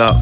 up.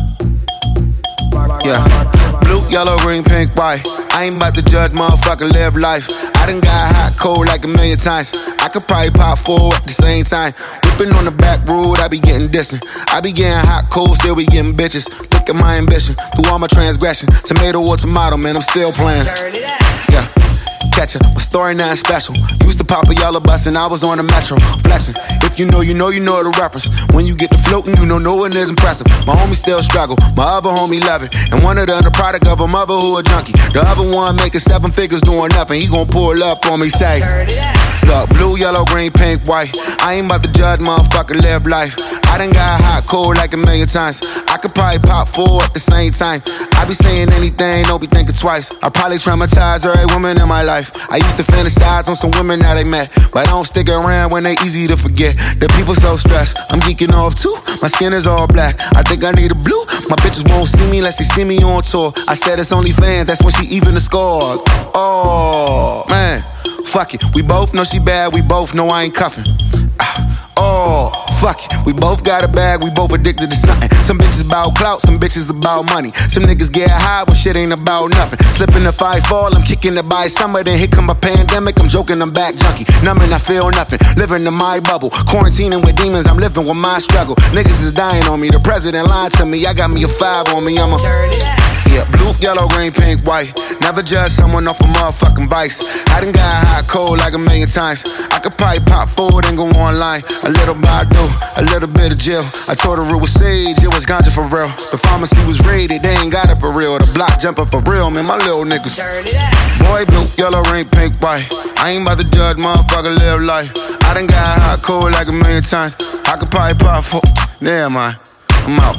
Yeah. Blue, yellow, green, pink, white. I ain't about to judge, motherfucker, live life. I done got hot, cold like a million times. I could probably pop 4 at the same time. Whipping on the back road, I be getting distant. I be getting hot, cold, still be getting bitches. Look at my ambition, through all my transgression. Tomato or tomato, man, I'm still playing. Yeah. Catch it, my story not special. Used to pop a yellow bus and I was on the metro. Flexing, if you know, you know, you know the reference. When you get to floating, you know no one is impressive. My homie still struggle, my other homie love it. And one of them the product of a mother who a junkie. The other one making 7 figures doing nothing. He gon' pull up on me, say, look, blue, yellow, green, pink, white. I ain't about to judge, motherfucker, live life. I done got hot, cold like a million times. I could probably pop 4 at the same time. I be saying anything, don't be thinking twice. I probably traumatize every woman in my life. I used to fantasize on some women that I met, but I don't stick around when they easy to forget. The people so stressed, I'm geeking off too. My skin is all black, I think I need a blue. My bitches won't see me unless they see me on tour. I said it's only fans, that's when she even the score. Oh, man, fuck it. We both know she bad, we both know I ain't cuffing. Oh, fuck it. We both got a bag, we both addicted to something. Some bitches about clout, some bitches about money. Some niggas get high when shit ain't about nothing. Slipping if I fall, I'm kicking it by summer. Then here come a pandemic, I'm joking, I'm back junkie. Numbing, I feel nothing, living in my bubble. Quarantining with demons, I'm living with my struggle. Niggas is dying on me, the president lied to me. I got me a 5 on me, I'm a yeah, blue, yellow, green, pink, white. Never judge someone off a motherfucking vice. I done got hot, cold like a million times. I could probably pop 4 and go online. A little Badu, a little bit of Jill. I told her it was sage, it was ganja for real. The pharmacy was raided, they ain't got it for real. The block jumping for real, man, my little niggas. Boy, blue, yellow, ring, pink, white. I ain't about to judge, motherfucker, live life. I done got hot, cold like a million times. I could probably pop 4. Damn, man, I'm out.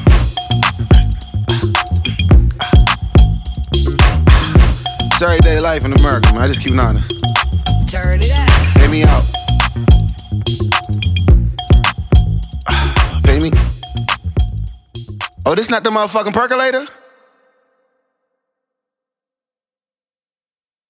It's everyday life in America, man. I just keep it honest. Turn it up. Pay me out. Pay me. Oh, this not the motherfucking percolator?